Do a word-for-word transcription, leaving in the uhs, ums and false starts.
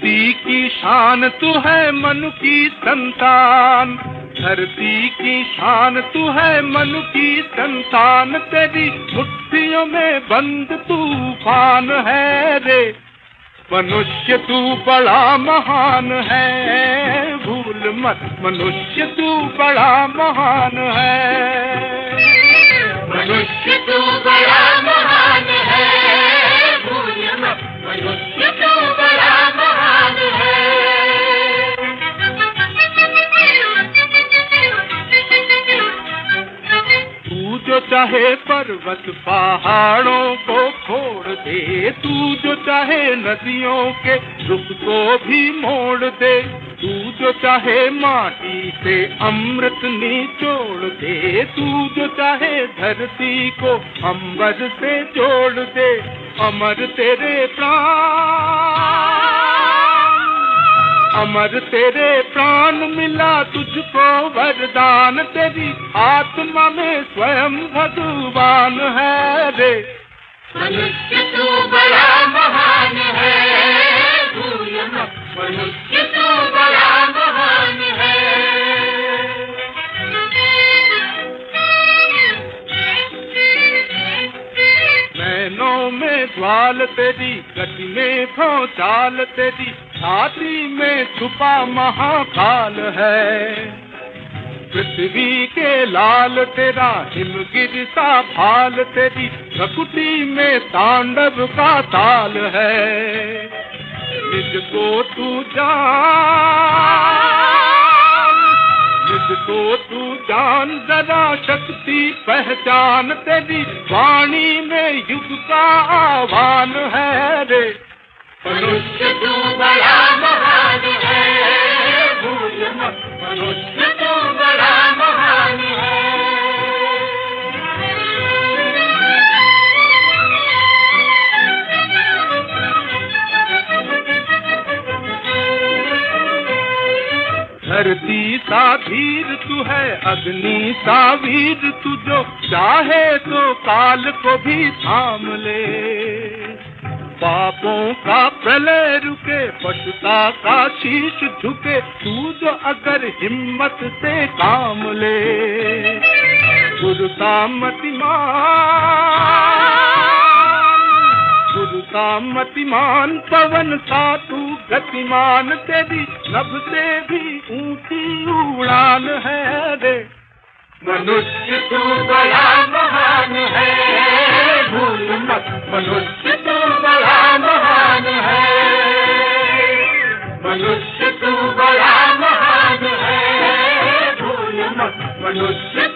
धरती की शान तू है मनु की संतान, धरती की शान तू है मनु की संतान, तेरी मुट्ठियों में बंद तूफान है रे। मनुष्य तू बड़ा महान है, भूल मत मनुष्य तू बड़ा महान है। मनुष्य तू बड़ा महान है, भूल मत मनुष्य तू बड़ा महान है। तू जो चाहे पर्वत पहाड़ों को फोड़ दे, तू जो चाहे नदियों के रुख को भी मोड़ दे, तू जो चाहे माटी से अमृत निचोड़ दे, तू जो चाहे धरती को अंबर से जोड़ दे, अमर तेरे प्राण, अमर तेरे प्राण मिला तुझको वरदान, तेरी आत्मा में स्वयं भगवान है रे। मनुष्य तू बड़ा महान है, भूल मत मनुष्य तू बड़ा महान है। नैनों में ज्वाल तेरी, गति में भौचाल तेरी, छाती में छुपा महाकाल है। पृथ्वी के लाल तेरा हिमगिर सा भाल, तेरी प्रकृति में तांडव का ताल है। निज को तू जान, निज को तू जान, जरा शक्ति पहचान, तेरी वाणी में युग का आह्वान है रे। मनुष्य तू बड़ा महान है, भूल मत मनुष्य तू बड़ा महान है। धरती सा धीर तू है, अग्नि सा वीर तू, जो चाहे तो काल को भी थाम ले। पापों का प्रलय रुके, पशुता का शीश झुके, तू जो अगर हिम्मत से काम ले। गुरुता मतिमान, गुरुता मतिमान, पवन सा तू गतिमान, तेरी नभ से भी ऊंची उड़ान है रे। मनुष्य तू बड़ा महान है, भूल मत मनुष्य तू बड़ा महान है। मनुष्य तू बड़ा महान है, भूल मत मनुष्य